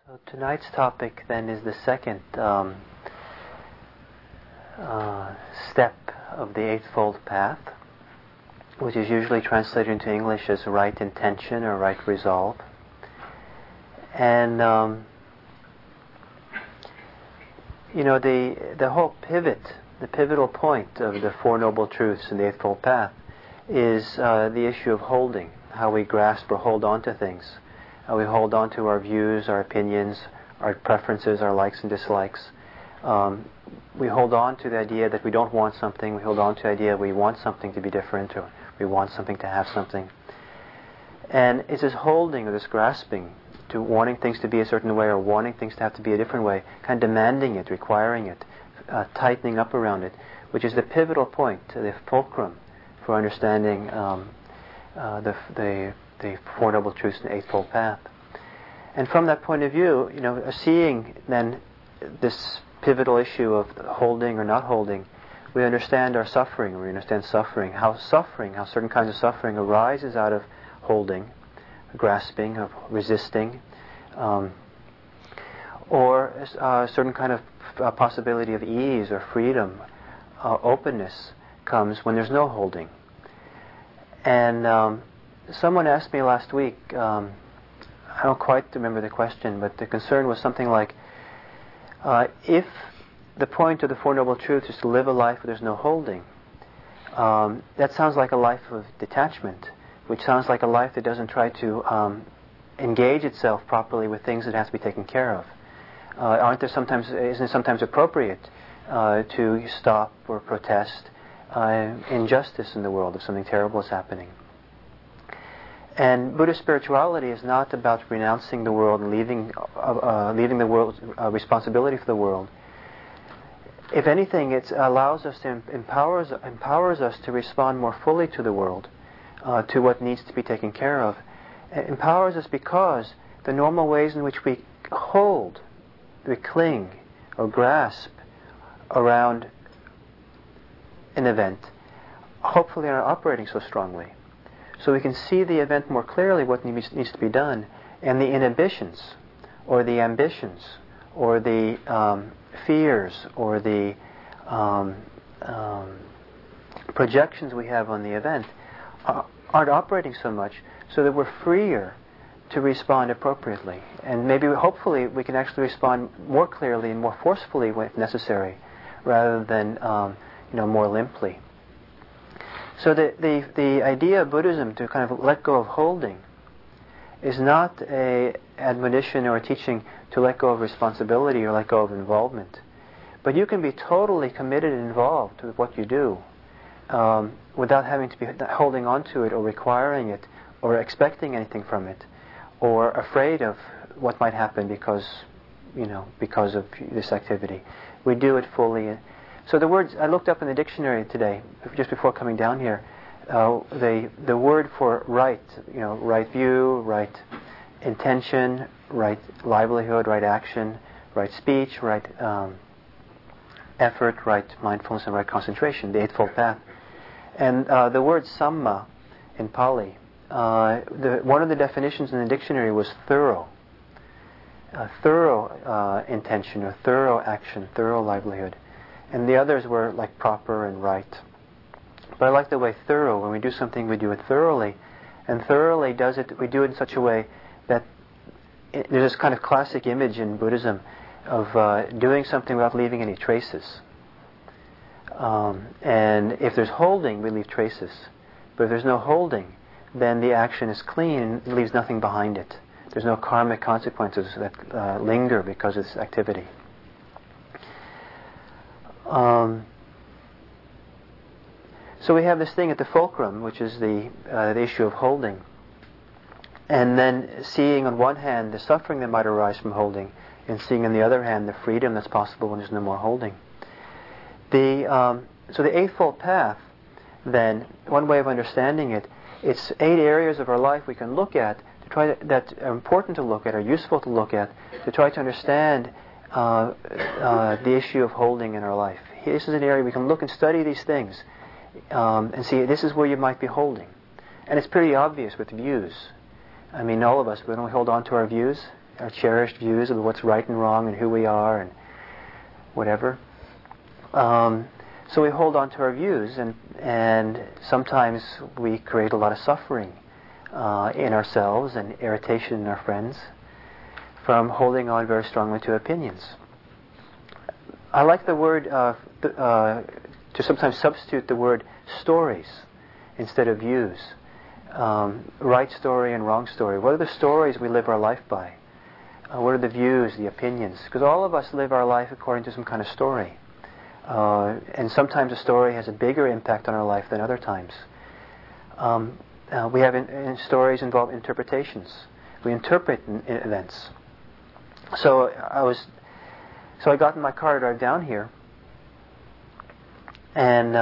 So tonight's topic then is the second step of the Eightfold Path, which is usually translated into English as right intention or right resolve. And the whole the pivotal point of the Four Noble Truths in the Eightfold Path is the issue of holding, how we grasp or hold on to things. We hold on to our views, our opinions, our preferences, our likes and dislikes. We hold on to the idea that we don't want something. We hold on to the idea we want something to be different, or we want something to have something. And it's this holding or this grasping to wanting things to be a certain way or wanting things to have to be a different way, kind of demanding it, requiring it, tightening up around it, which is the pivotal point, the fulcrum for understanding the Four Noble Truths and the Eightfold Path. And from that point of view, seeing then this pivotal issue of holding or not holding, we understand our suffering. We understand how certain kinds of suffering arises out of holding, grasping, of resisting, or a certain kind of possibility of ease or freedom, openness comes when there's no holding. And someone asked me last week, I don't quite remember the question, but the concern was something like, if the point of the Four Noble Truths is to live a life where there's no holding, that sounds like a life of detachment, which sounds like a life that doesn't try to engage itself properly with things that have to be taken care of. Isn't it sometimes appropriate to stop or protest injustice in the world if something terrible is happening? And Buddhist spirituality is not about renouncing the world and leaving the world's responsibility for the world. If anything, it empowers us to respond more fully to the world, to what needs to be taken care of. It empowers us because the normal ways in which we hold, we cling, or grasp around an event, hopefully are not operating so strongly. So we can see the event more clearly, what needs to be done, and the inhibitions, or the ambitions, or the fears, or the projections we have on the event aren't operating so much, so that we're freer to respond appropriately. And maybe, hopefully, we can actually respond more clearly and more forcefully when necessary, rather than more limply. So the idea of Buddhism to kind of let go of holding is not an admonition or a teaching to let go of responsibility or let go of involvement. But you can be totally committed and involved with what you do without having to be holding on to it or requiring it or expecting anything from it or afraid of what might happen because of this activity. We do it fully. So the words I looked up in the dictionary today, just before coming down here, the word for right, right view, right intention, right livelihood, right action, right speech, right effort, right mindfulness, and right concentration, the Eightfold Path. And the word samma in Pali, one of the definitions in the dictionary was thorough. Thorough intention or thorough action, thorough livelihood. And the others were like proper and right. But I like the way thorough. When we do something, we do it thoroughly. And thoroughly we do it in such a way that there's this kind of classic image in Buddhism of doing something without leaving any traces. And if there's holding, we leave traces. But if there's no holding, then the action is clean and it leaves nothing behind it. There's no karmic consequences that linger because of this activity. So we have this thing at the fulcrum, which is the issue of holding, and then seeing on one hand the suffering that might arise from holding, and seeing on the other hand the freedom that's possible when there's no more holding. So the Eightfold Path, then, one way of understanding it, it's 8 areas of our life we can look at that are important to look at, or useful to look at, to try to understand the issue of holding in our life. This is an area we can look and study these things and see this is where you might be holding. And it's pretty obvious with views. I mean, all of us, we don't hold on to our views. our cherished views of what's right and wrong and who we are and whatever. So we hold on to our views, and sometimes we create a lot of suffering in ourselves and irritation in our friends from holding on very strongly to opinions. I like the word to sometimes substitute the word stories instead of views. Right story and wrong story. What are the stories we live our life by? What are the views, the opinions? Because all of us live our life according to some kind of story. And sometimes a story has a bigger impact on our life than other times. We have stories involve interpretations. We interpret events. So I got in my car to drive down here, and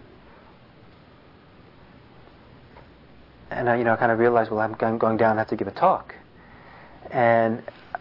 I, kind of realized, well, I'm going down. I have to give a talk, and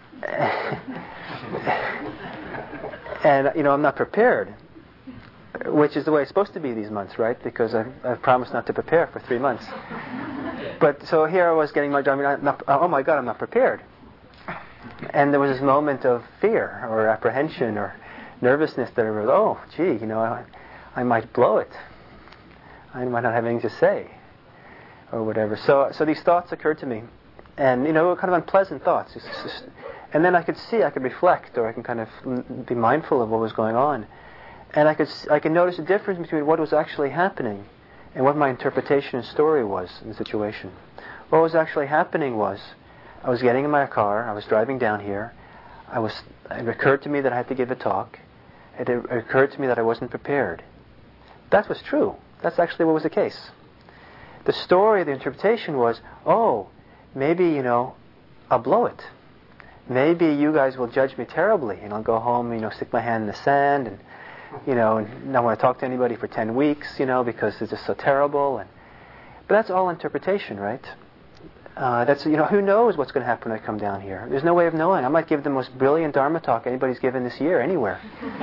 I'm not prepared, which is the way it's supposed to be these months, right? Because I've promised not to prepare for 3 months. But so here I was getting my driving. Oh my God, I'm not prepared. And there was this moment of fear or apprehension or nervousness that I was, oh, gee, I might blow it. I might not have anything to say, or whatever. So these thoughts occurred to me, and kind of unpleasant thoughts. And then I could reflect, or I can kind of be mindful of what was going on, and I could notice the difference between what was actually happening and what my interpretation and story was in the situation. What was actually happening was, I was getting in my car, I was driving down here, it occurred to me that I had to give a talk, it occurred to me that I wasn't prepared. That was true. That's actually what was the case. The story, the interpretation was, oh, maybe, I'll blow it. Maybe you guys will judge me terribly, and I'll go home, stick my hand in the sand, and, and not want to talk to anybody for 10 weeks, because it's just so terrible. But that's all interpretation, right? That's who knows what's going to happen when I come down here? There's no way of knowing. I might give the most brilliant Dharma talk anybody's given this year anywhere.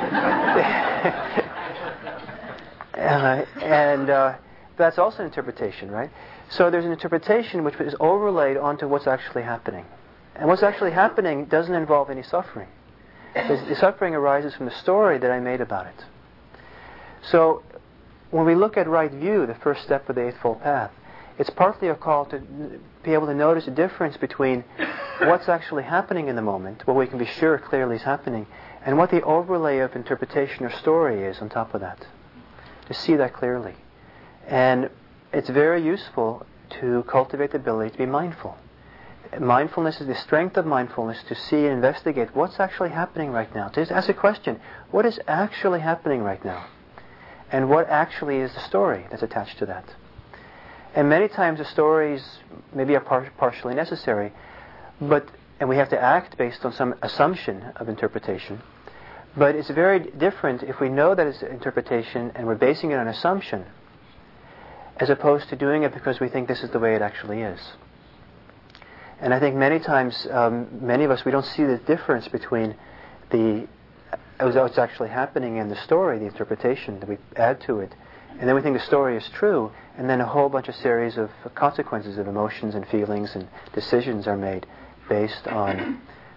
That's also interpretation, right? So there's an interpretation which is overlaid onto what's actually happening. And what's actually happening doesn't involve any suffering. The suffering arises from the story that I made about it. So when we look at right view, the first step of the Eightfold Path, it's partly a call to be able to notice the difference between what's actually happening in the moment, what we can be sure clearly is happening, and what the overlay of interpretation or story is on top of that. To see that clearly. And it's very useful to cultivate the ability to be mindful. Mindfulness is the strength of mindfulness to see and investigate what's actually happening right now. To just ask a question, what is actually happening right now? And what actually is the story that's attached to that? And many times the stories maybe are partially necessary, and we have to act based on some assumption of interpretation. But it's very different if we know that it's interpretation and we're basing it on assumption, as opposed to doing it because we think this is the way it actually is. And I think many times, many of us, we don't see the difference between what's actually happening in the story, the interpretation that we add to it, and then we think the story is true, and then a whole bunch of series of consequences of emotions and feelings and decisions are made based on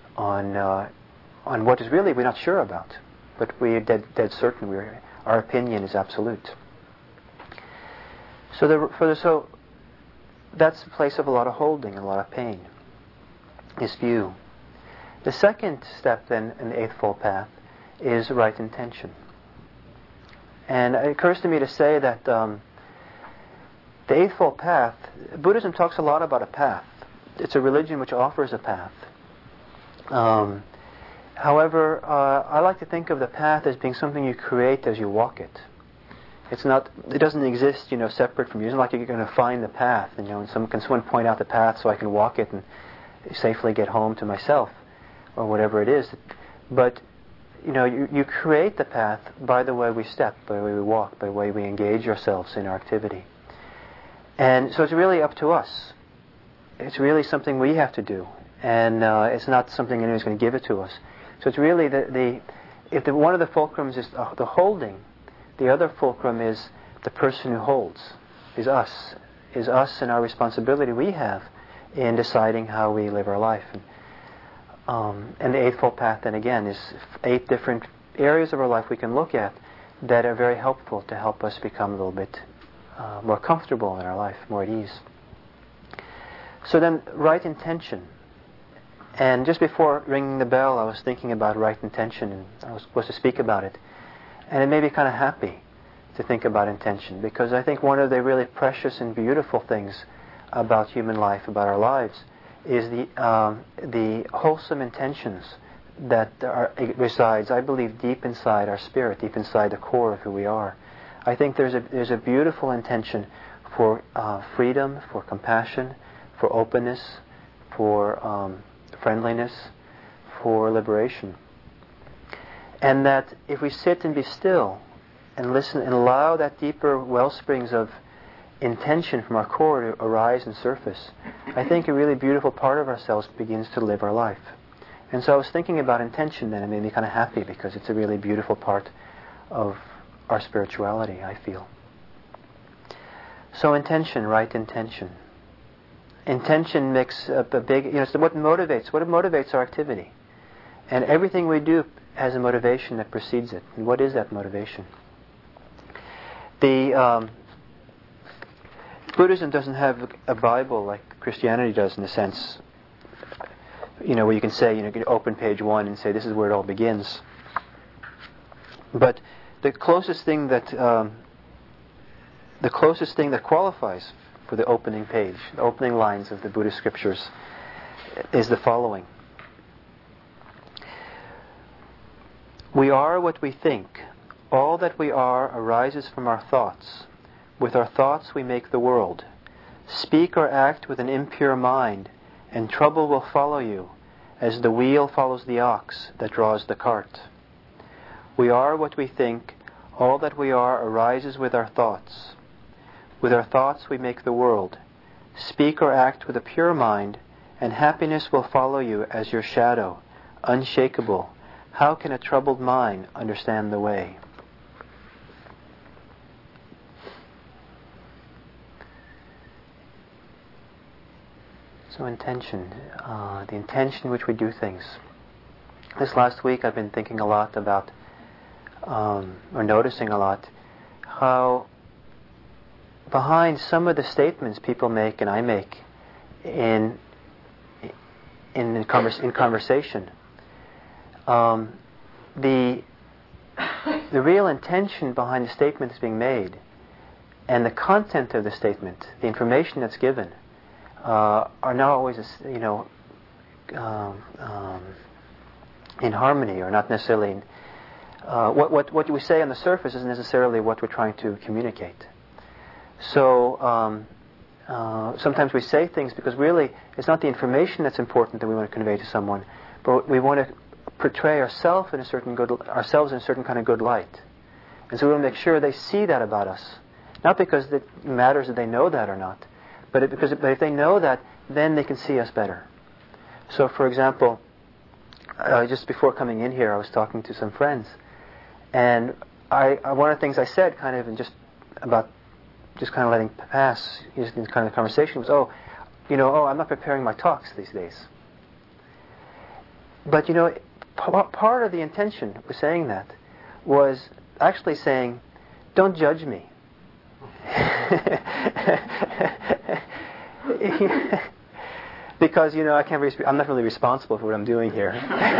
what is really we're not sure about, but we are dead certain. Our opinion is absolute. So that's a place of a lot of holding, a lot of pain. This view. The second step then in the Eightfold Path is right intention. And it occurs to me to say that the Eightfold Path, Buddhism talks a lot about a path. It's a religion which offers a path. However, I like to think of the path as being something you create as you walk it. It doesn't exist, separate from you. It's not like you're going to find the path, and someone point out the path so I can walk it and safely get home to myself, or whatever it is. But you create the path by the way we step, by the way we walk, by the way we engage ourselves in our activity. And so it's really up to us. It's really something we have to do, and it's not something anyone's going to give it to us. So it's really if one of the fulcrums is the holding, the other fulcrum is the person who holds, is us and our responsibility we have in deciding how we live our life. And And the Eightfold Path, then again, is 8 different areas of our life we can look at that are very helpful to help us become a little bit more comfortable in our life, more at ease. So then, right intention. And just before ringing the bell, I was thinking about right intention, and I was supposed to speak about it. And it made me kind of happy to think about intention, because I think one of the really precious and beautiful things about human life, about our lives, is the wholesome intentions that resides, I believe, deep inside our spirit, deep inside the core of who we are. I think there's a beautiful intention for freedom, for compassion, for openness, for friendliness, for liberation. And that if we sit and be still and listen and allow that deeper well springs of intention from our core to arise and surface, I think a really beautiful part of ourselves begins to live our life. And so I was thinking about intention then, and it made me kind of happy, because it's a really beautiful part of our spirituality, I feel. So intention, right intention. Intention makes up a big, it's what motivates our activity. And everything we do has a motivation that precedes it. And what is that motivation? Buddhism doesn't have a Bible like Christianity does, in a sense, where you can say, you can open page 1 and say, this is where it all begins. But the closest thing that qualifies for the opening page, the opening lines of the Buddhist scriptures, is the following. We are what we think. All that we are arises from our thoughts. With our thoughts we make the world. Speak or act with an impure mind, and trouble will follow you, as the wheel follows the ox that draws the cart. We are what we think. All that we are arises with our thoughts. With our thoughts we make the world. Speak or act with a pure mind, and happiness will follow you as your shadow, unshakable. How can a troubled mind understand the way? So intention, the intention in which we do things. This last week I've been thinking a lot about, or noticing a lot, how behind some of the statements people make and I make in conversation, the real intention behind the statement that's being made and the content of the statement, the information that's given, are not always, in harmony, or not necessarily. What we say on the surface isn't necessarily what we're trying to communicate. So sometimes we say things because really it's not the information that's important that we want to convey to someone, but we want to portray ourselves in a certain kind of good light, and so we want to make sure they see that about us, not because it matters that they know that or not. But if they know that, then they can see us better. So, for example, just before coming in here, I was talking to some friends, and one of the things I said, kind of, and just kind of letting pass, using this kind of conversation, was, I'm not preparing my talks these days. But part of the intention with saying that was actually saying, don't judge me. Because I'm not really responsible for what I'm doing here.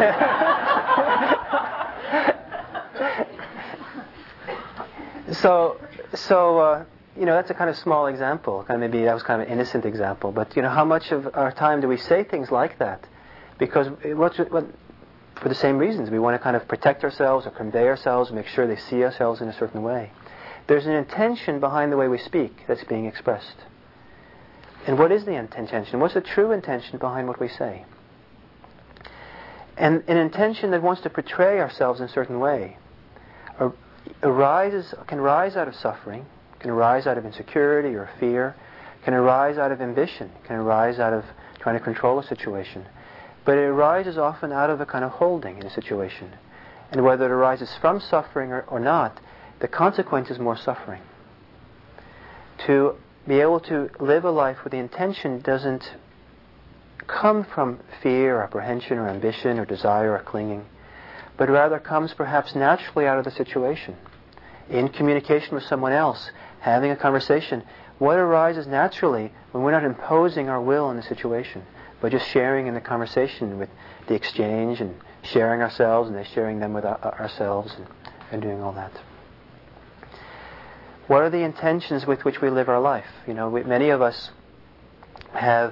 So that's a kind of small example. Maybe that was kind of an innocent example. But how much of our time do we say things like that? Because for the same reasons, we want to kind of protect ourselves or convey ourselves, make sure they see ourselves in a certain way. There's an intention behind the way we speak that's being expressed. And what is the intention? What's the true intention behind what we say? And an intention that wants to portray ourselves in a certain way can rise out of suffering, can arise out of insecurity or fear, can arise out of ambition, can arise out of trying to control a situation. But it arises often out of a kind of holding in a situation. And whether it arises from suffering or not, the consequence is more suffering. To be able to live a life with the intention doesn't come from fear, apprehension, or ambition, or desire, or clinging, but rather comes perhaps naturally out of the situation. In communication with someone else, having a conversation, what arises naturally when we're not imposing our will on the situation, but just sharing in the conversation with the exchange and sharing ourselves and they sharing them with ourselves and doing all that. What are the intentions with which we live our life? Many of us have,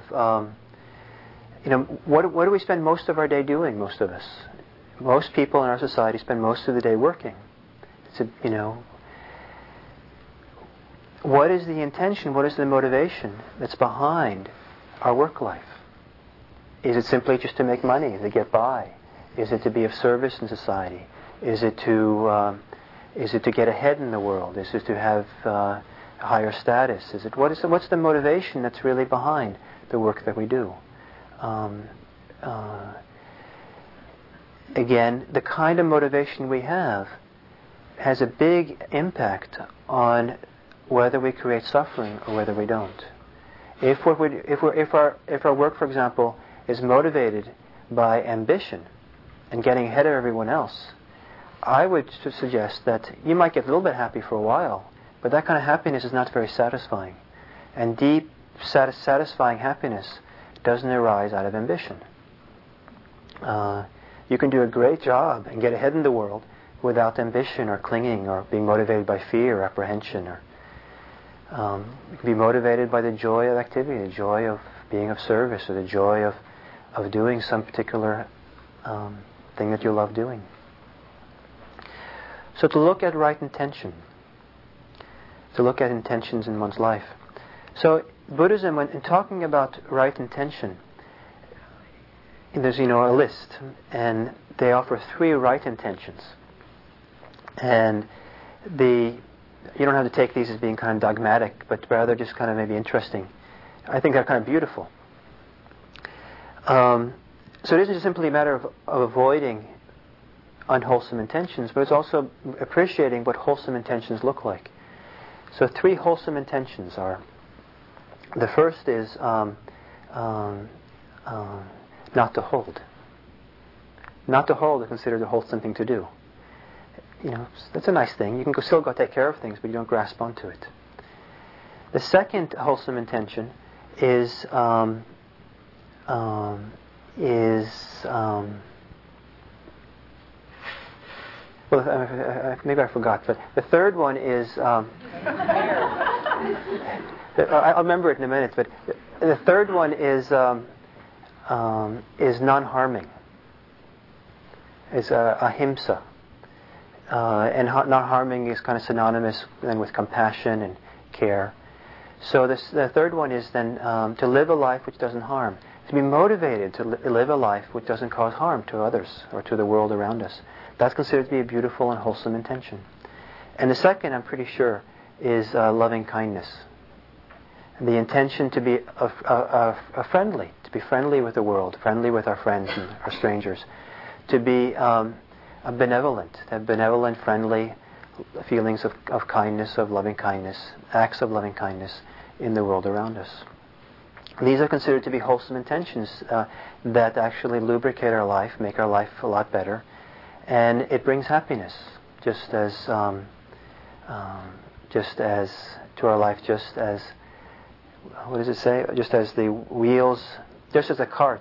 what do we spend most of our day doing, most of us? Most people in our society spend most of the day working. What is the intention, what is the motivation that's behind our work life? Is it simply just to make money, to get by? Is it to be of service in society? Is it to get ahead in the world? Is it to have higher status? What's the motivation that's really behind the work that we do? Again, the kind of motivation we have has a big impact on whether we create suffering or whether we don't. If our work, for example, is motivated by ambition and getting ahead of everyone else, I would suggest that you might get a little bit happy for a while, but that kind of happiness is not very satisfying. And deep, satisfying happiness doesn't arise out of ambition. You can do a great job and get ahead in the world without ambition or clinging or being motivated by fear or apprehension. Or you can be motivated by the joy of activity, the joy of being of service, or the joy of doing some particular thing that you love doing. So to look at right intention, to look at intentions in one's life. So Buddhism, when in talking about right intention, there's a list, and they offer 3 right intentions. And you don't have to take these as being kind of dogmatic, but rather just kind of maybe interesting. I think they're kind of beautiful. So it isn't just simply a matter of avoiding unwholesome intentions, but it's also appreciating what wholesome intentions look like. So 3 wholesome intentions are: the first is not to hold. Not to hold is considered a wholesome thing to do. That's a nice thing. You can still go take care of things, but you don't grasp onto it. The second wholesome intention is maybe I forgot, but the third one is I'll remember it in a minute. But the third one is non-harming. Is ahimsa. And not harming is kind of synonymous then with compassion and care. So the third one is then to live a life which doesn't harm. To be motivated to live a life which doesn't cause harm to others or to the world around us. That's considered to be a beautiful and wholesome intention. And the second, I'm pretty sure, is loving kindness. And the intention to be friendly, to be friendly with the world, friendly with our friends and our strangers. To be benevolent, to have benevolent, friendly feelings of kindness, of loving kindness, acts of loving kindness in the world around us. These are considered to be wholesome intentions that actually lubricate our life, make our life a lot better, and it brings happiness, just as to our life, just as, what does it say? Just as the wheels, just as a cart.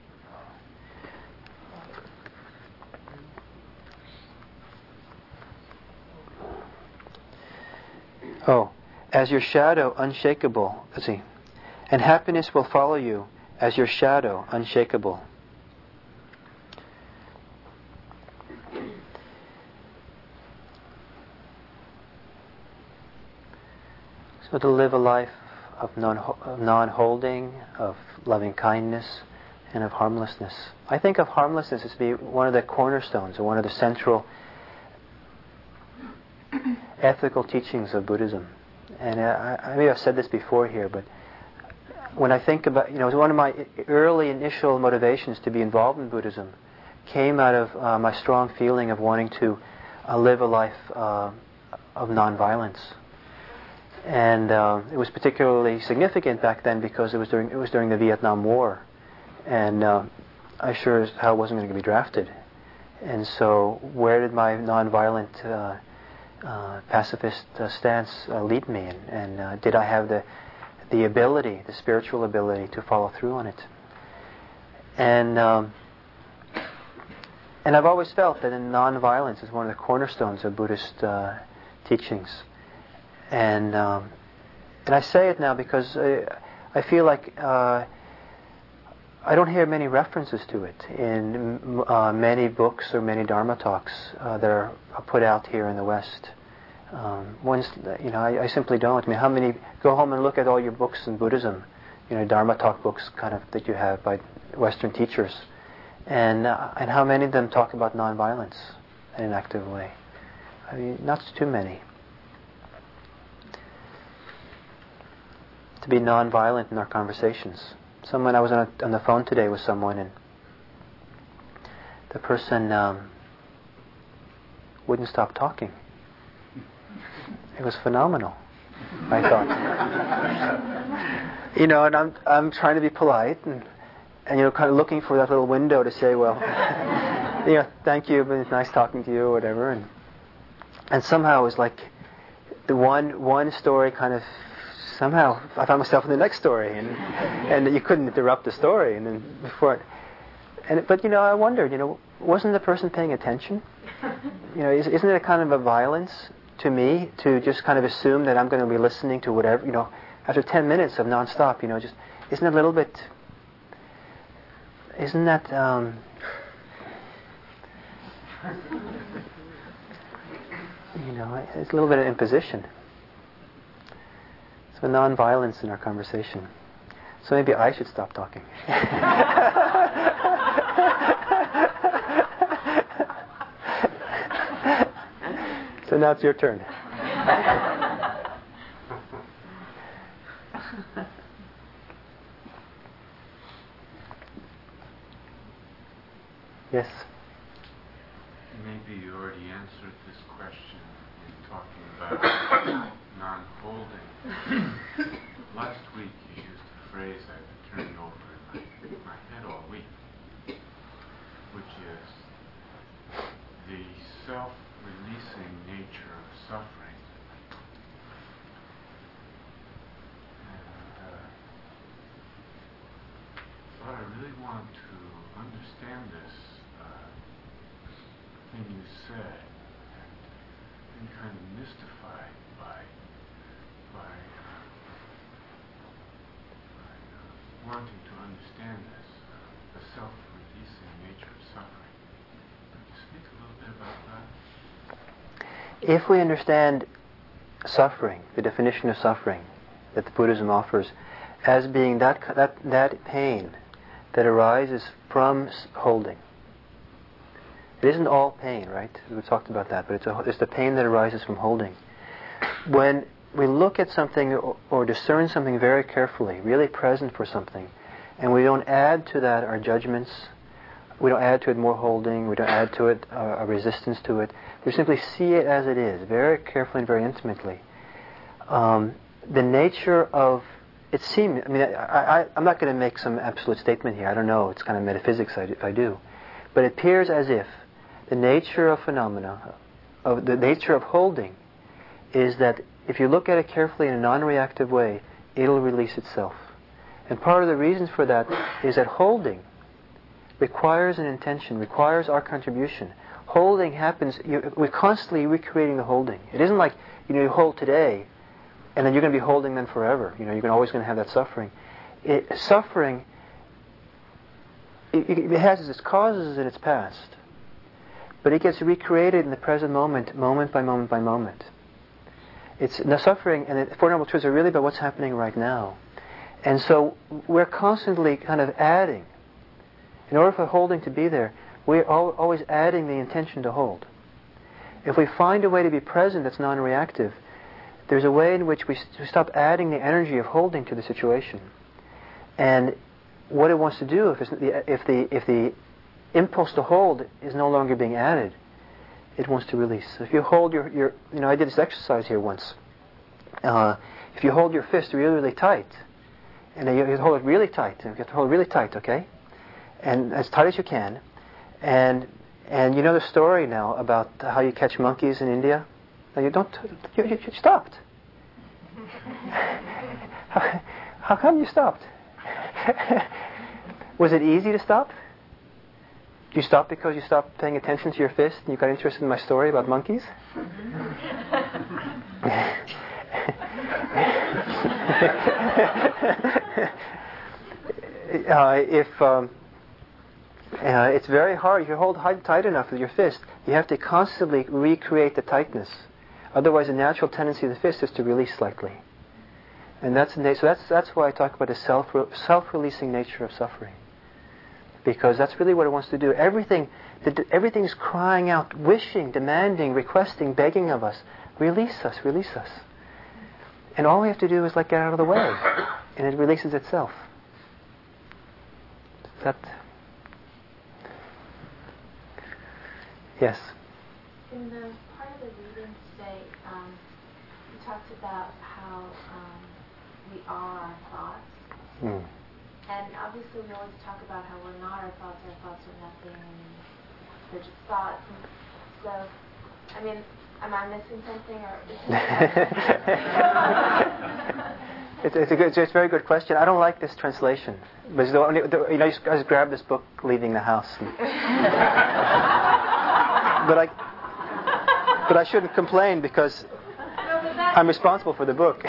As your shadow unshakable. Let's see. And happiness will follow you as your shadow unshakable. So to live a life of non-holding, of loving kindness, and of harmlessness. I think of harmlessness as being one of the cornerstones or one of the central ethical teachings of Buddhism. And maybe I've said this before here, but when I think about, one of my early initial motivations to be involved in Buddhism came out of my strong feeling of wanting to live a life of nonviolence. And it was particularly significant back then because it was during the Vietnam War, and I sure as hell wasn't going to be drafted. And so, where did my nonviolent pacifist stance lead me? And did I have the ability, the spiritual ability, to follow through on it? And I've always felt that nonviolence is one of the cornerstones of Buddhist teachings. And I say it now because I feel like I don't hear many references to it in many books or many Dharma talks that are put out here in the West. I simply don't. I mean, how many? Go home and look at all your books in Buddhism, Dharma talk books, kind of that you have by Western teachers, and how many of them talk about nonviolence in an active way? I mean, not too many. To be nonviolent in our conversations. I was on the phone today with someone, and the person wouldn't stop talking. It was phenomenal, I thought. And I'm trying to be polite and kind of looking for that little window to say, well, thank you, but it's nice talking to you, or whatever. And somehow it was like the one story kind of. Somehow I found myself in the next story, and you couldn't interrupt the story. And then but I wondered, wasn't the person paying attention? Isn't it a kind of a violence to me to just kind of assume that I'm going to be listening to whatever, after 10 minutes of nonstop, just isn't it a little bit? Isn't that? It's a little bit of imposition. So non-violence in our conversation. So maybe I should stop talking. So now it's your turn. Yes? Maybe you already answered this question in talking about non-holding. Last week you used a phrase I've been turning over in my head all week, which is the self-releasing nature of suffering. And I thought I really want to understand this thing you said, and been kind of mystified by wanting to understand this, the self-releasing nature of suffering. Could you speak a little bit about that? If we understand suffering, the definition of suffering that the Buddhism offers, as being that pain that arises from holding. It isn't all pain, right? We talked about that, but it's the pain that arises from holding. When we look at something or discern something very carefully, really present for something, and we don't add to that our judgments, we don't add to it more holding, we don't add to it a resistance to it, we simply see it as it is, very carefully and very intimately. The nature of it seems, I'm not going to make some absolute statement here, I don't know, it's kind of metaphysics if I do, but it appears as if the nature of phenomena, of the nature of holding, is that if you look at it carefully in a non-reactive way, it'll release itself. And part of the reason for that is that holding requires an intention, requires our contribution. Holding happens, we're constantly recreating the holding. It isn't like, you hold today, and then you're going to be holding them forever. You're always going to have that suffering. Suffering, it has its causes in its past, but it gets recreated in the present moment, moment by moment by moment. It's the suffering, and the Four Noble Truths are really about what's happening right now. And so we're constantly kind of adding. In order for holding to be there, we're always adding the intention to hold. If we find a way to be present that's non-reactive, there's a way in which we stop adding the energy of holding to the situation. And what it wants to do, if the impulse to hold is no longer being added, it wants to release. So if you hold your I did this exercise here once. If you hold your fist really, really tight, and you hold it really tight, you have to hold it really tight, okay? and as tight as you can, and you know the story now about how you catch monkeys in India. Now you stopped. How come you stopped? Was it easy to stop? Did you stop because you stopped paying attention to your fist and you got interested in my story about monkeys? It's very hard. If you hold tight enough with your fist, you have to constantly recreate the tightness. Otherwise, the natural tendency of the fist is to release slightly. And that's why I talk about the self-releasing nature of suffering, because that's really what it wants to do. Everything is crying out, wishing, demanding, requesting, begging of us, release us, release us. And all we have to do is get out of the way, and it releases itself. Yes. In the part of the reading today, you talked about how we are our thoughts. Mm. And obviously we always talk about how we're not our thoughts are nothing, and they're just thoughts. And so, I mean, am I missing something? Or it's a very good question. I don't like this translation. But I just grabbed this book leaving the house. But I shouldn't complain because I'm responsible for the book.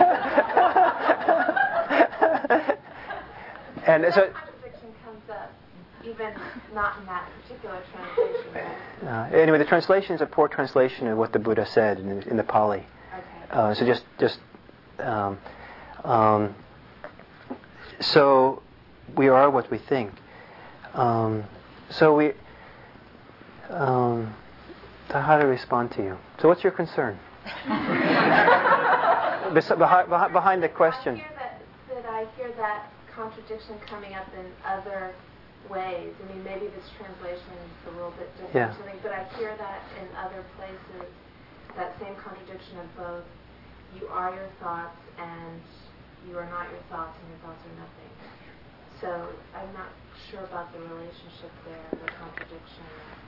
And so contradiction comes up, even not in that particular translation. Right? Anyway, the translation is a poor translation of what the Buddha said in the Pali. Okay. So we are what we think. How to respond to you? So what's your concern? behind the question. I hear that contradiction coming up in other ways. I mean, maybe this translation is a little bit different, yeah. or something, but I hear that in other places, that same contradiction of both you are your thoughts and you are not your thoughts and your thoughts are nothing. So I'm not sure about the relationship there, the contradiction.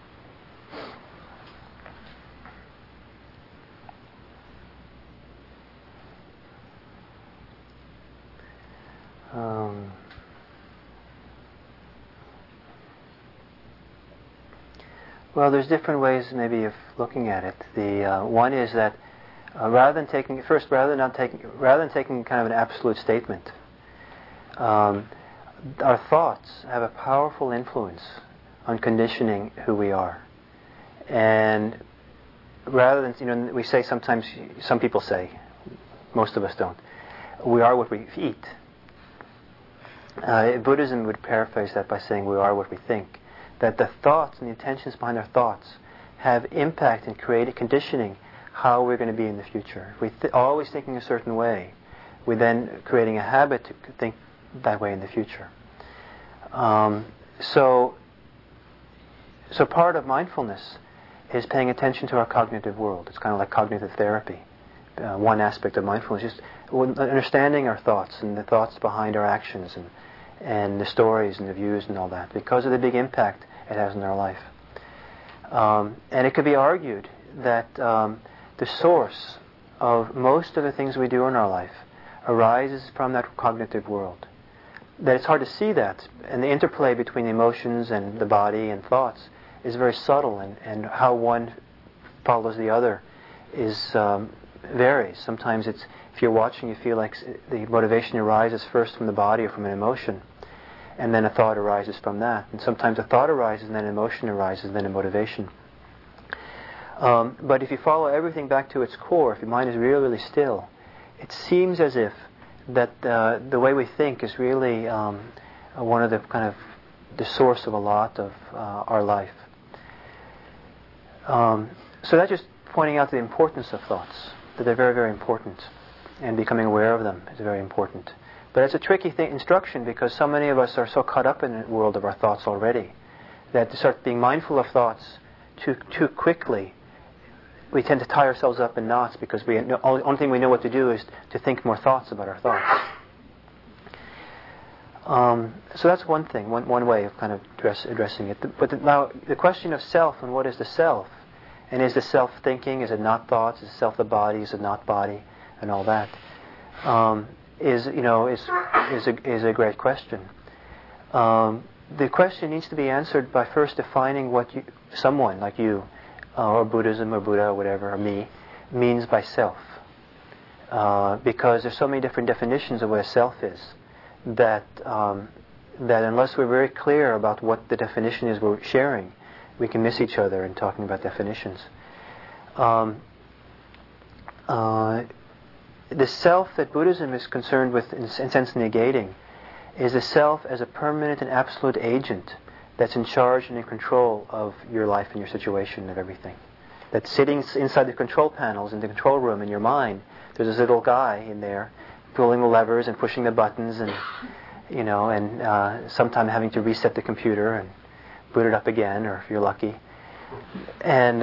Well, there's different ways maybe of looking at it. The one is that rather than taking kind of an absolute statement, our thoughts have a powerful influence on conditioning who we are. And rather than, we say sometimes, some people say, most of us don't, we are what we eat. Buddhism would paraphrase that by saying we are what we think. That the thoughts and the intentions behind our thoughts have impact in conditioning how we're going to be in the future. If we're always thinking a certain way, we're then creating a habit to think that way in the future. So part of mindfulness is paying attention to our cognitive world. It's kind of like cognitive therapy. One aspect of mindfulness is just understanding our thoughts and the thoughts behind our actions and the stories and the views and all that, because of the big impact it has in our life. And it could be argued that the source of most of the things we do in our life arises from that cognitive world. That it's hard to see that, and the interplay between emotions and the body and thoughts is very subtle, and how one follows the other is varies. Sometimes if you're watching, you feel like the motivation arises first from the body or from an emotion, and then a thought arises from that. And sometimes a thought arises, and then an emotion arises, and then a motivation. But if you follow everything back to its core, if your mind is really, really still, it seems as if that the way we think is really one of the kind of the source of a lot of our life. So that's just pointing out the importance of thoughts, that they're very, very important, and becoming aware of them is very important. But it's a tricky instruction, because so many of us are so caught up in the world of our thoughts already that to start being mindful of thoughts too quickly, we tend to tie ourselves up in knots, because the only thing we know what to do is to think more thoughts about our thoughts. So that's one thing, one way of kind of addressing it. Now, the question of self and what is the self, and is the self thinking? Is it not thoughts? Is self the body? Is it not body? And all that is a great question. The question needs to be answered by first defining what someone like you, or Buddhism, or Buddha, or whatever, or me, means by self. Because there's so many different definitions of what a self is, that unless we're very clear about what the definition is we're sharing, we can miss each other in talking about definitions. The self that Buddhism is concerned with, in sense negating, is the self as a permanent and absolute agent that's in charge and in control of your life and your situation, of everything. That's sitting inside the control panels in the control room in your mind. There's this little guy in there pulling the levers and pushing the buttons, and sometime having to reset the computer and boot it up again, or if you're lucky. And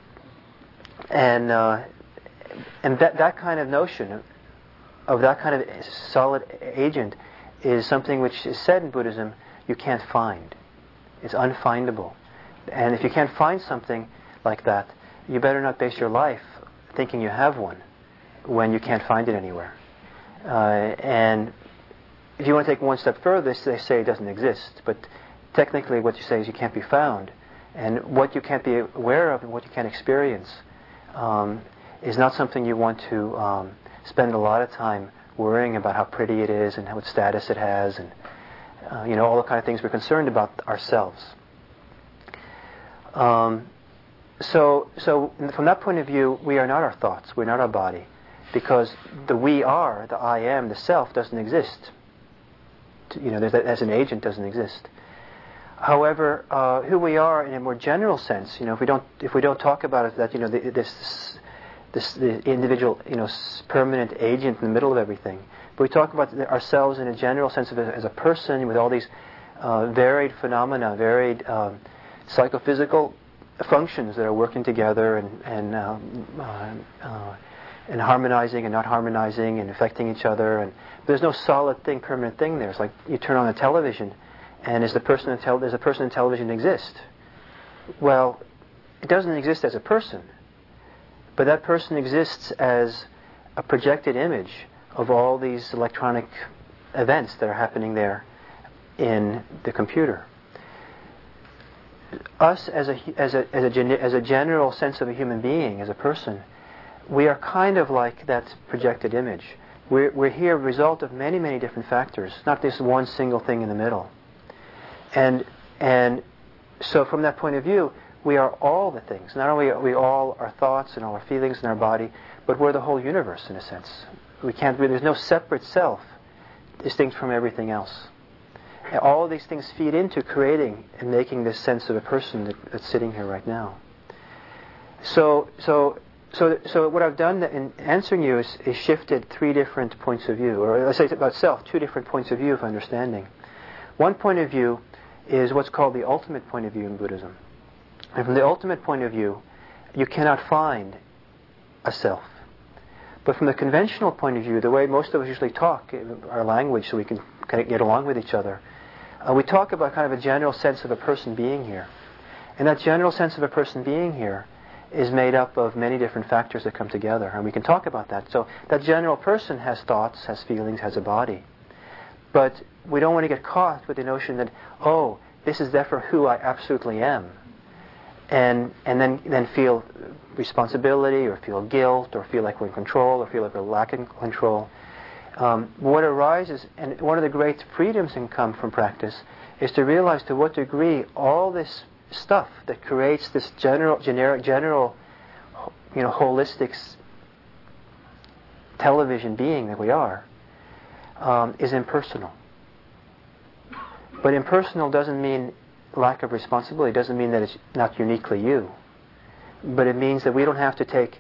that kind of notion of that kind of solid agent is something which is said in Buddhism you can't find. It's unfindable. And if you can't find something like that, you better not base your life thinking you have one when you can't find it anywhere. And if you want to take one step further, they say it doesn't exist. But technically what you say is you can't be found. And what you can't be aware of and what you can't experience is not something you want to spend a lot of time worrying about how pretty it is and what status it has, and all the kind of things we're concerned about ourselves. So from that point of view, we are not our thoughts, we're not our body, because the we are, the I am, the self doesn't exist. As an agent doesn't exist. However, who we are in a more general sense, if we don't talk about it, that the individual, permanent agent in the middle of everything, but we talk about ourselves in a general sense of as a person with all these varied phenomena, varied psychophysical functions that are working together and harmonizing and not harmonizing and affecting each other. And there's no solid thing, permanent thing there. It's like you turn on a television, and does a person in television exist? Well, it doesn't exist as a person, but that person exists as a projected image of all these electronic events that are happening there in the computer. Us as a general sense of a human being, as a person, we are kind of like that projected image. We're here a result of many, many different factors, not this one single thing in the middle. And so from that point of view, we are all the things. Not only are we all our thoughts and all our feelings in our body, but we're the whole universe in a sense. There's no separate self distinct from everything else. And all of these things feed into creating and making this sense of a person that's sitting here right now. So what I've done in answering you is shifted 3 different points of view, or let's say about self, 2 different points of view of understanding. One point of view is what's called the ultimate point of view in Buddhism. And from the ultimate point of view, you cannot find a self. But from the conventional point of view, the way most of us usually talk, our language, so we can kind of get along with each other, we talk about kind of a general sense of a person being here. And that general sense of a person being here is made up of many different factors that come together. And we can talk about that. So that general person has thoughts, has feelings, has a body. But we don't want to get caught with the notion that, this is therefore who I absolutely am. And then feel responsibility, or feel guilt, or feel like we're in control, or feel like we're lacking control. What arises, and one of the great freedoms that come from practice, is to realize to what degree all this stuff that creates this general, holistic television being that we are, is impersonal. But impersonal doesn't mean lack of responsibility. It doesn't mean that it's not uniquely you. But it means that we don't have to take...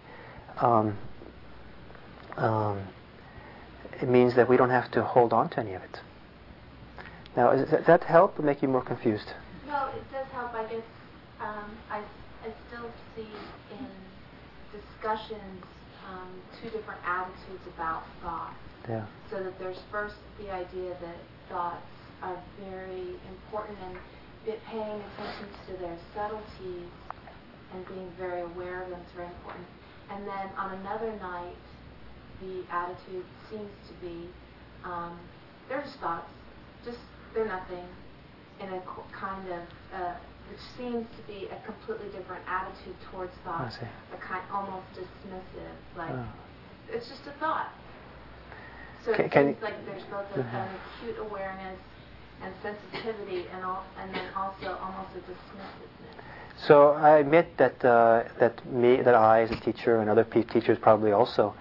it means that we don't have to hold on to any of it. Now, does that help or make you more confused? No, it does help. I guess I still see in discussions 2 different attitudes about thought. Yeah. So that there's first the idea that thoughts are very important, and paying attention to their subtleties and being very aware of them is very important. And then on another night, the attitude seems to be, they're just thoughts, they're nothing, in a kind of, which seems to be a completely different attitude towards thoughts, a kind almost dismissive, like, it's just a thought. So it seems like there's both an acute awareness and sensitivity, and then also almost a dismissiveness. So I admit that I, as a teacher, and other teachers probably also,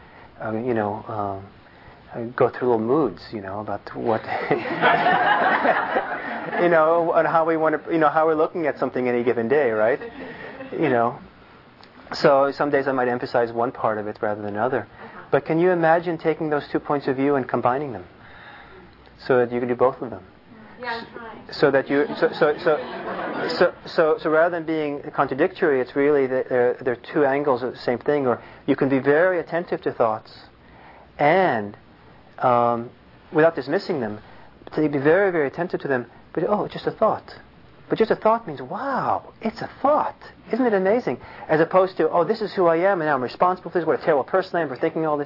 go through little moods, about what, and how we want to, how we're looking at something any given day, right? So some days I might emphasize one part of it rather than another. But can you imagine taking those 2 points of view and combining them, so that you can do both of them? Yeah, I'm trying. So that you, so rather than being contradictory, it's really that there are two angles of the same thing. Or you can be very attentive to thoughts, and without dismissing them, to be very, very attentive to them. But it's just a thought. But just a thought means, wow, it's a thought. Isn't it amazing? As opposed to, this is who I am, and now I'm responsible for this. What a terrible person I am for thinking all this.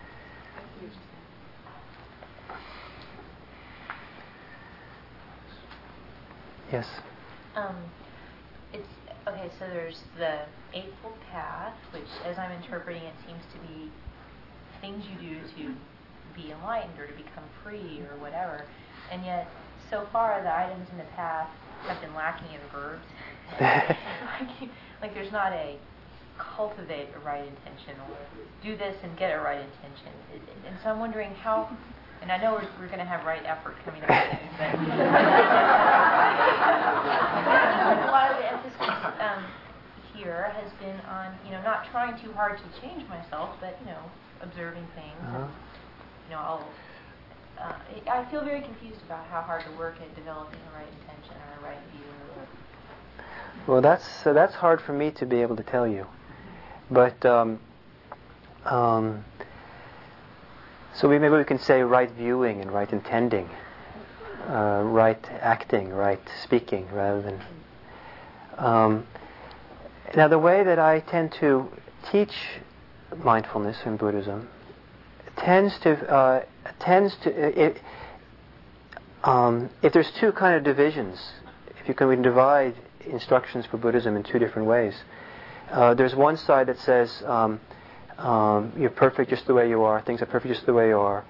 Yes. It's okay. So there's the Eightfold Path, which, as I'm interpreting it, seems to be things you do to be enlightened or to become free or whatever. And yet, so far, the items in the path have been lacking in verbs. like there's not a cultivate a right intention or do this and get a right intention. And so I'm wondering how. And I know we're going to have right effort coming up soon, but a lot of the emphasis here has been on, not trying too hard to change myself, but, observing things. And, I feel very confused about how hard to work at developing a right intention or a right view. Well, that's hard for me to be able to tell you. But, so maybe we can say right viewing and right intending, right acting, right speaking, rather than. Now, the way that I tend to teach mindfulness in Buddhism tends to if there's two kind of divisions, we can divide instructions for Buddhism in two different ways. There's one side that says. You're perfect just the way you are. Things are perfect just the way you are.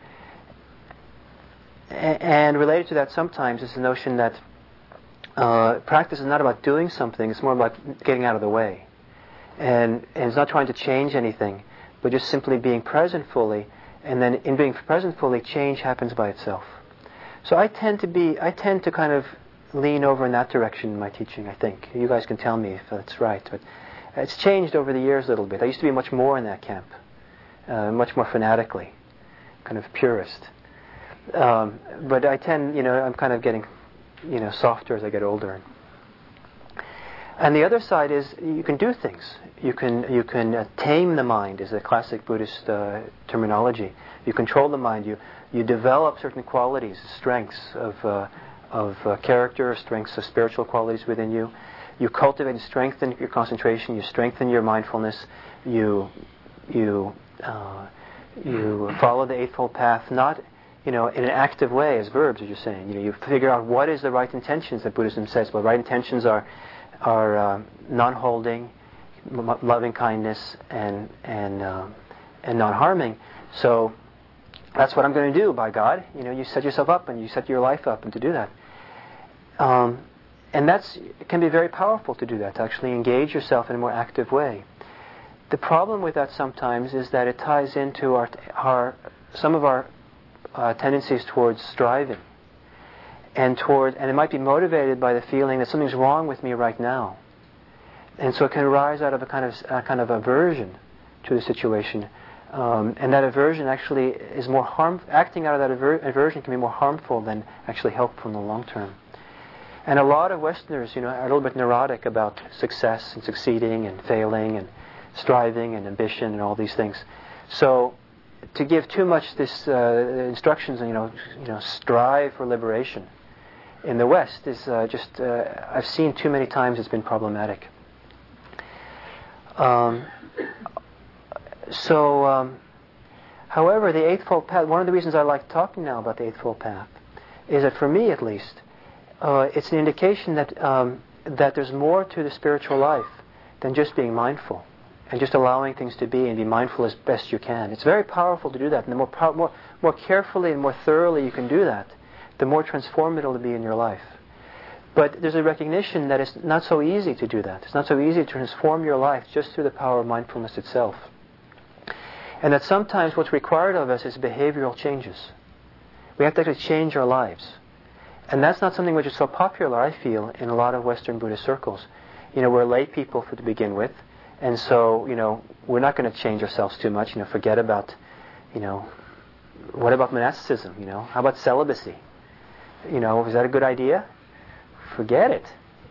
And related to that sometimes is the notion that practice is not about doing something. It's more about getting out of the way. And it's not trying to change anything, but just simply being present fully. And then in being present fully, change happens by itself. So I tend to kind of lean over in that direction in my teaching, I think. You guys can tell me if that's right. But it's changed over the years a little bit. I used to be much more in that camp, much more fanatically, kind of purist. But I tend, I'm kind of getting, softer as I get older. And the other side is you can do things. You can tame the mind, is a classic Buddhist terminology. You control the mind. You develop certain qualities, strengths of character, strengths of spiritual qualities within you. You cultivate and strengthen your concentration. You strengthen your mindfulness. You follow the Eightfold Path, not in an active way as verbs, as you're saying. You figure out what is the right intentions that Buddhism says. Well, right intentions are non-holding, loving kindness, and non-harming. So that's what I'm going to do. By God, you set yourself up and you set your life up, and to do that. And it can be very powerful to do that, to actually engage yourself in a more active way. The problem with that sometimes is that it ties into some of our tendencies towards striving, and it might be motivated by the feeling that something's wrong with me right now, and so it can arise out of a kind of aversion to the situation, and that aversion actually is more acting out of that aversion can be more harmful than actually helpful in the long term. And a lot of Westerners, are a little bit neurotic about success and succeeding and failing and striving and ambition and all these things. So, to give too much this instructions and strive for liberation, in the West is I've seen too many times it's been problematic. However, the Eightfold Path, one of the reasons I like talking now about the Eightfold Path is that for me at least, it's an indication that there's more to the spiritual life than just being mindful and just allowing things to be and be mindful as best you can. It's very powerful to do that, and the more carefully and more thoroughly you can do that, the more transformative it will be in your life. But there's a recognition that it's not so easy to do that. It's not so easy to transform your life just through the power of mindfulness itself. And that sometimes what's required of us is behavioral changes. We have to actually change our lives. And that's not something which is so popular, I feel, in a lot of Western Buddhist circles. We're lay people to begin with, and so, we're not going to change ourselves too much. Forget about, what about monasticism? How about celibacy? Is that a good idea? Forget it.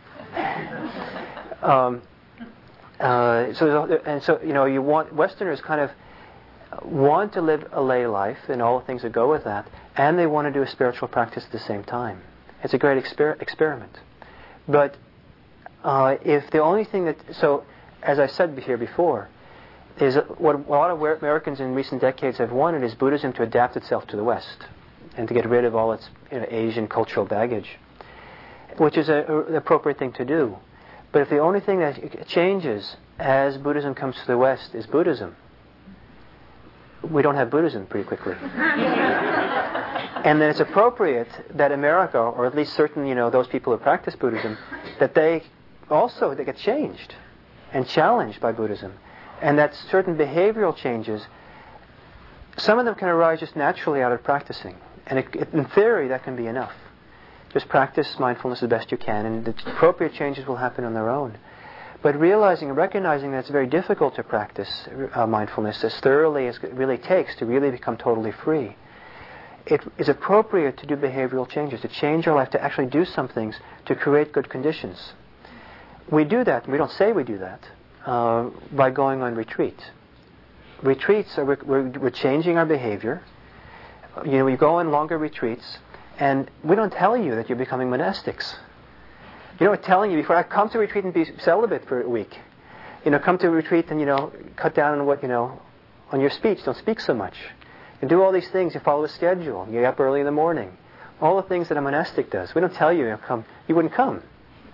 You want Westerners kind of want to live a lay life and all the things that go with that, and they want to do a spiritual practice at the same time. It's a great experiment. But if the only thing as I said here before, is what a lot of Americans in recent decades have wanted is Buddhism to adapt itself to the West and to get rid of all its Asian cultural baggage, which is an appropriate thing to do. But if the only thing that changes as Buddhism comes to the West is Buddhism, we don't have Buddhism pretty quickly. And then it's appropriate that America, or at least certain, those people who practice Buddhism, that they get changed and challenged by Buddhism. And that certain behavioral changes, some of them can arise just naturally out of practicing. And in theory, that can be enough. Just practice mindfulness as best you can, and the appropriate changes will happen on their own. But realizing and recognizing that it's very difficult to practice mindfulness as thoroughly as it really takes to really become totally free, it is appropriate to do behavioral changes, to change our life, to actually do some things to create good conditions. We do that, we don't say we do that, by going on retreat. Retreats, we're changing our behavior. We go on longer retreats, and we don't tell you that you're becoming monastics. We're telling you before, come to retreat and be celibate for a week. Come to retreat and, cut down on what, on your speech. Don't speak so much. And do all these things. You follow a schedule. You get up early in the morning. All the things that a monastic does. We don't tell you, come. You wouldn't come.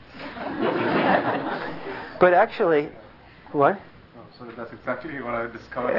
But actually, what? Oh, so that's exactly what I discovered.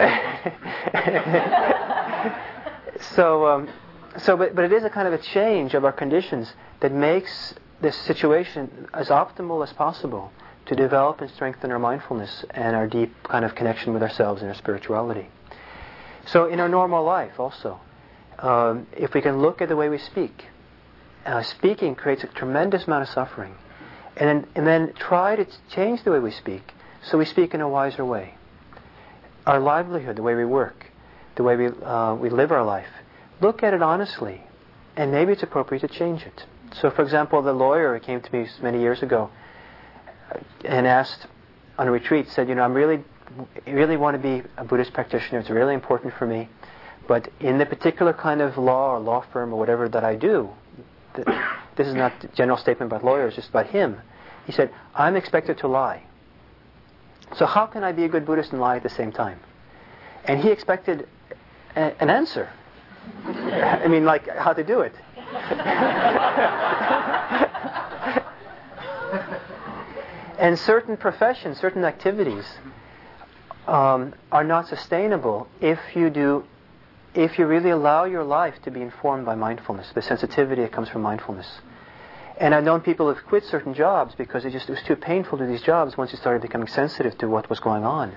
But it is a kind of a change of our conditions that makes this situation as optimal as possible to develop and strengthen our mindfulness and our deep kind of connection with ourselves and our spirituality. So in our normal life also, if we can look at the way we speak, speaking creates a tremendous amount of suffering. And then try to change the way we speak so we speak in a wiser way. Our livelihood, the way we work, the way we live our life, look at it honestly, and maybe it's appropriate to change it. So, for example, the lawyer who came to me many years ago and asked on a retreat, said, I really want to be a Buddhist practitioner. It's really important for me. But in the particular kind of law or law firm or whatever that I do, this is not a general statement about lawyers, just about him. He said, I'm expected to lie. So how can I be a good Buddhist and lie at the same time? And he expected an answer. I mean, like how to do it. And certain professions, certain activities are not sustainable if you really allow your life to be informed by mindfulness, the sensitivity that comes from mindfulness. And I've known people who've quit certain jobs because it was too painful to do these jobs once you started becoming sensitive to what was going on.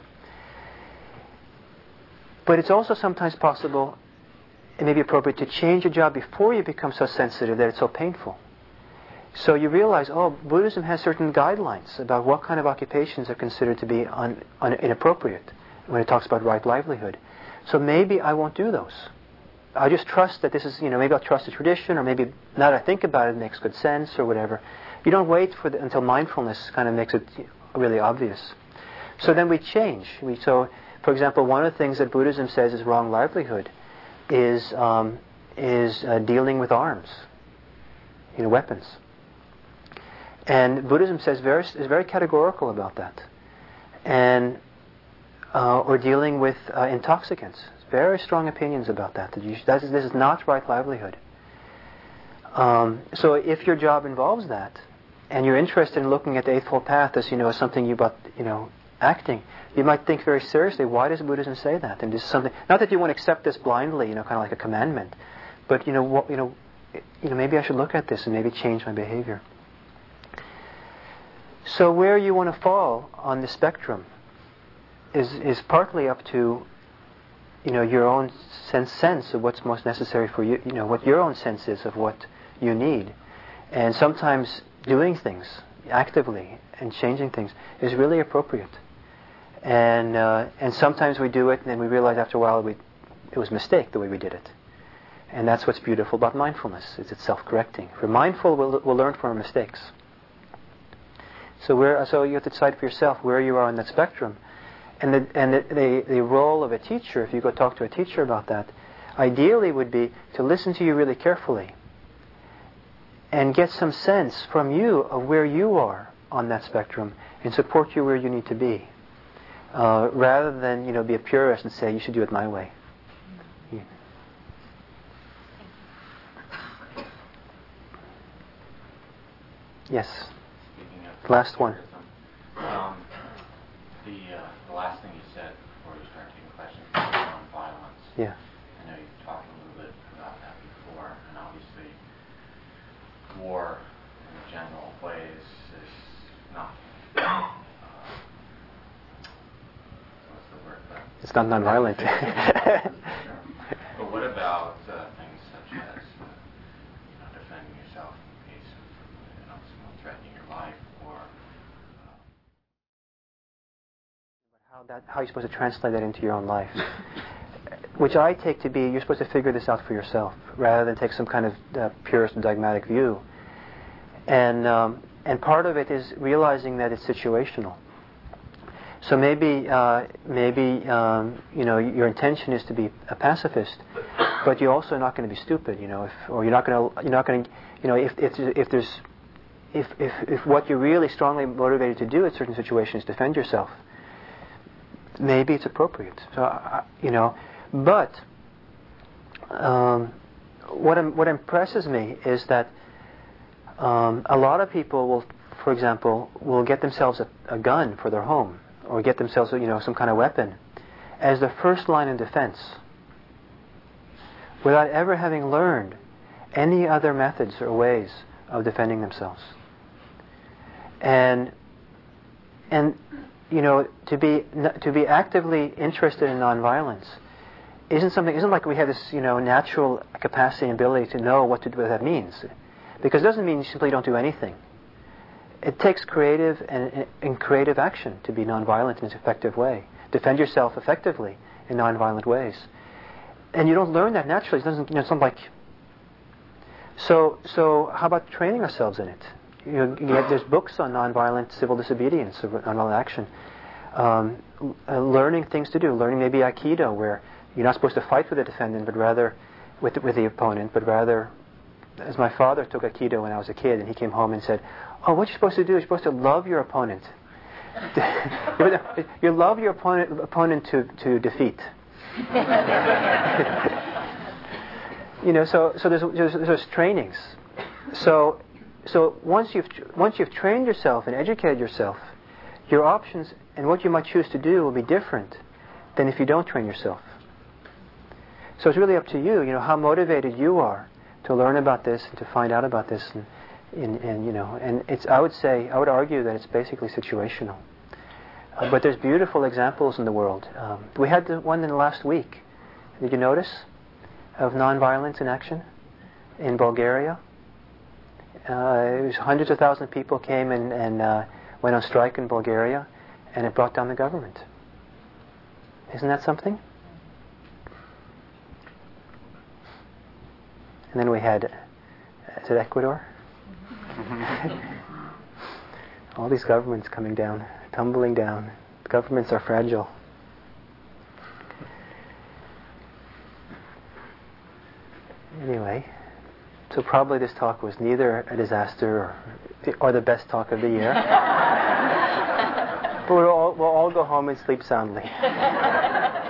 But it's also sometimes possible, it may be appropriate to change your job before you become so sensitive that it's so painful. So you realize, Buddhism has certain guidelines about what kind of occupations are considered to be inappropriate when it talks about right livelihood. So maybe I won't do those. I just trust that this is, maybe I'll trust the tradition, or maybe now that I think about it, it makes good sense, or whatever. You don't wait until mindfulness kind of makes it really obvious. So then we change. So, for example, one of the things that Buddhism says is wrong livelihood is dealing with arms. weapons. And Buddhism is very categorical about that. And or dealing with intoxicants, very strong opinions about that. This is not right livelihood. So if your job involves that, and you're interested in looking at the Eightfold Path as as something about acting, you might think very seriously, why does Buddhism say that? And this is something, not that you want to accept this blindly, kind of like a commandment, but maybe I should look at this and maybe change my behavior. So where you want to fall on the spectrum is partly up to your own sense of what's most necessary for you, what your own sense is of what you need. And sometimes doing things actively and changing things is really appropriate. And sometimes we do it and then we realize after a while it was a mistake the way we did it. And that's what's beautiful about mindfulness, is it's self-correcting. If we're mindful, we'll learn from our mistakes. So you have to decide for yourself where you are on that spectrum. And the role of a teacher, if you go talk to a teacher about that, ideally would be to listen to you really carefully and get some sense from you of where you are on that spectrum and support you where you need to be, rather than be a purist and say you should do it my way. Yeah. Yes. Last one. The last thing you said before you started taking questions was nonviolence. Yeah. I know you've talked a little bit about that before, and obviously war in general ways is not what's the word? It's not nonviolent. But what about things such as defending yourself in case of someone threatening your life, or how you're supposed to translate that into your own life, which I take to be you're supposed to figure this out for yourself rather than take some kind of purist and dogmatic view. And part of it is realizing that it's situational. So maybe your intention is to be a pacifist, but you're also not going to be stupid, if what you're really strongly motivated to do in certain situations is defend yourself, maybe it's appropriate. So but what impresses me is that a lot of people will, for example, get themselves a gun for their home, or get themselves some kind of weapon as the first line of defense, without ever having learned any other methods or ways of defending themselves. And to be actively interested in nonviolence isn't like we have this natural capacity and ability to know what that means, because it doesn't mean you simply don't do anything. It takes creative and creative action to be nonviolent in an effective way. Defend yourself effectively in nonviolent ways, and you don't learn that naturally. It doesn't. It's not like. So how about training ourselves in it? There's books on nonviolent civil disobedience, nonviolent action. Learning things to do. Learning maybe Aikido, where you're not supposed to fight with the defendant, but rather with the opponent, but rather, as my father took Aikido when I was a kid, and he came home and said, "Oh, what you're supposed to do is you're supposed to love your opponent. You love your opponent to defeat." So there's trainings. So once you've trained yourself and educated yourself, your options and what you might choose to do will be different than if you don't train yourself. So it's really up to you, how motivated you are to learn about this and to find out about this, and it's. I would argue that it's basically situational. But there's beautiful examples in the world. We had the one in the last week. Did you notice? Of nonviolence in action in Bulgaria. It was hundreds of thousands of people came and went on strike in Bulgaria, and it brought down the government. Isn't that something? And then we had, is it Ecuador? All these governments coming down, tumbling down. Governments are fragile. Anyway, So probably this talk was neither a disaster or the best talk of the year. But we'll all go home and sleep soundly.